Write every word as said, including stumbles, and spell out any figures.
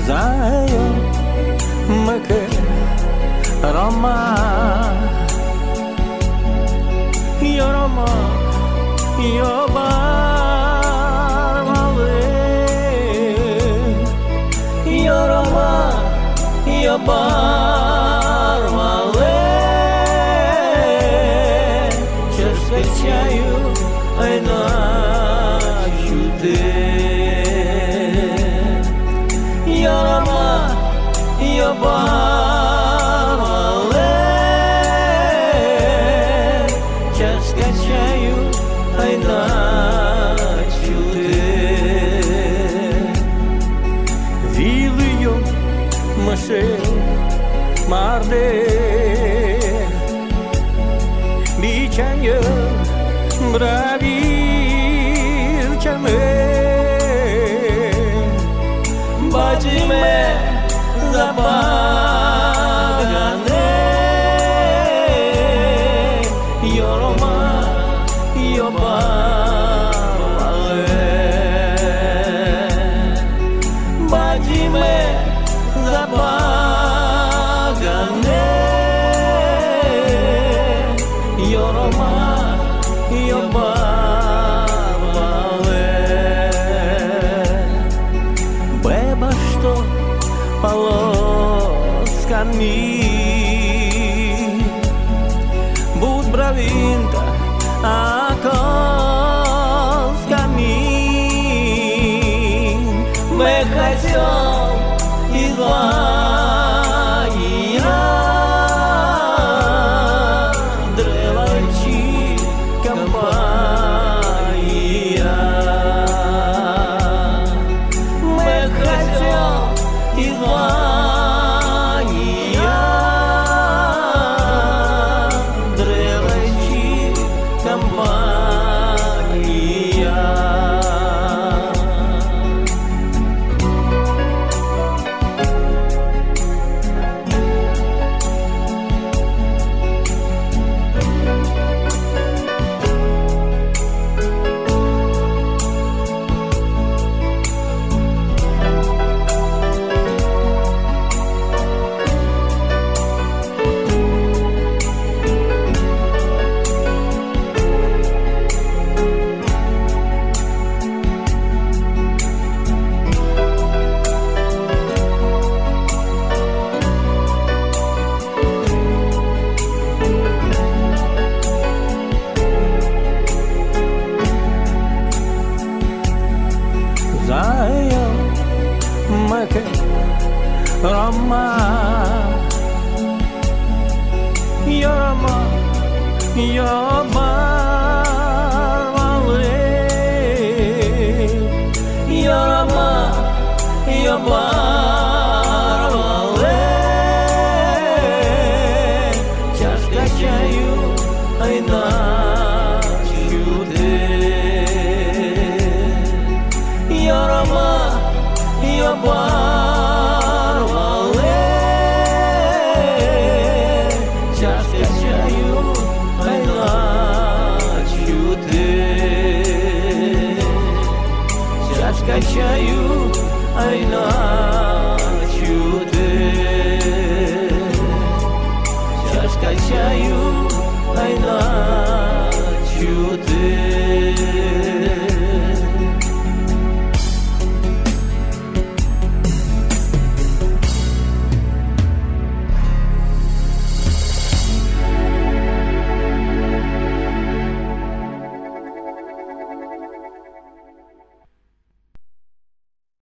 Zayo meke Roma Yo Roma Yo barmale Yo Roma Yo barmale Чашка чаю ай ночью ты Yo Roma Yo barmale Чашка чаю ай ночью ты Вилью мышей марде Бичанье бравирчаме Бачиме забагане Yo Roma Yo barmale Bacime zabagane Yo Roma Yo barmale Беба что полосками Будь бравинта окосками Мы хотел излания Древачи компания Мы хотел излания Древачи компания Zayo meke Roma Yo Roma Yo barmale Yo Roma Yo barmale Чашка чаю ай ночью ты Yo Roma Yo barmale Чашка чаю ай ночью ты Чашка чаю ай ночью ты Чашка чаю ай ночью ты